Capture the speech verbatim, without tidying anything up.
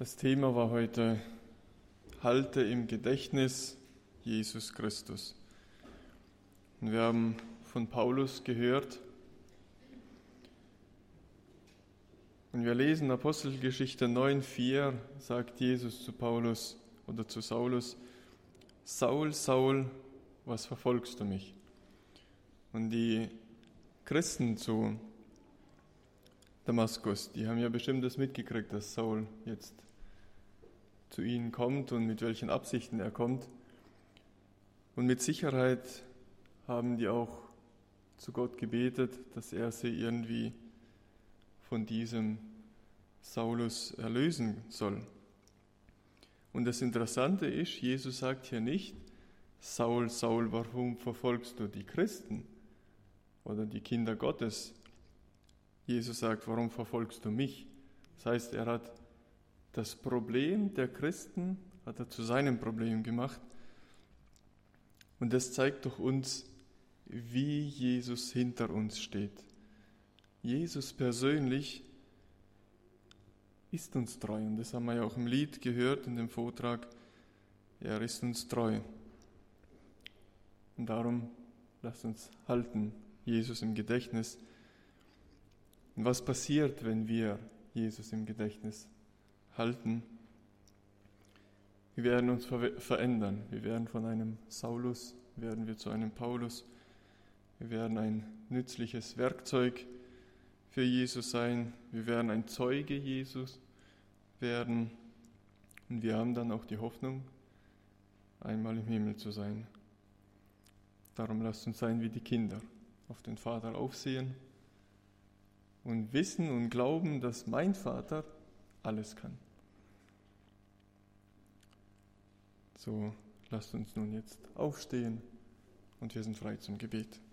Das Thema war heute: Halte im Gedächtnis Jesus Christus. Und wir haben von Paulus gehört und wir lesen Apostelgeschichte neun vier, sagt Jesus zu Paulus oder zu Saulus: Saul, Saul, was verfolgst du mich? Und die Christen zu Damaskus, die haben ja bestimmt das mitgekriegt, dass Saul jetzt zu ihnen kommt und mit welchen Absichten er kommt. Und mit Sicherheit haben die auch zu Gott gebetet, dass er sie irgendwie von diesem Saulus erlösen soll. Und das Interessante ist, Jesus sagt hier nicht: Saul, Saul, warum verfolgst du die Christen oder die Kinder Gottes? Jesus sagt: Warum verfolgst du mich? Das heißt, er hat das Problem der Christen hat er zu seinem Problem gemacht. Und das zeigt doch uns, wie Jesus hinter uns steht. Jesus persönlich ist uns treu. Und das haben wir ja auch im Lied gehört, in dem Vortrag. Er ist uns treu. Und darum lasst uns halten, Jesus im Gedächtnis. Und was passiert, wenn wir Jesus im Gedächtnis halten? Wir werden uns ver- verändern. Wir werden von einem Saulus, werden wir zu einem Paulus. Wir werden ein nützliches Werkzeug für Jesus sein. Wir werden ein Zeuge Jesus werden. Und wir haben dann auch die Hoffnung, einmal im Himmel zu sein. Darum lasst uns sein wie die Kinder, auf den Vater aufsehen und wissen und glauben, dass mein Vater alles kann. So, lasst uns nun jetzt aufstehen und wir sind frei zum Gebet.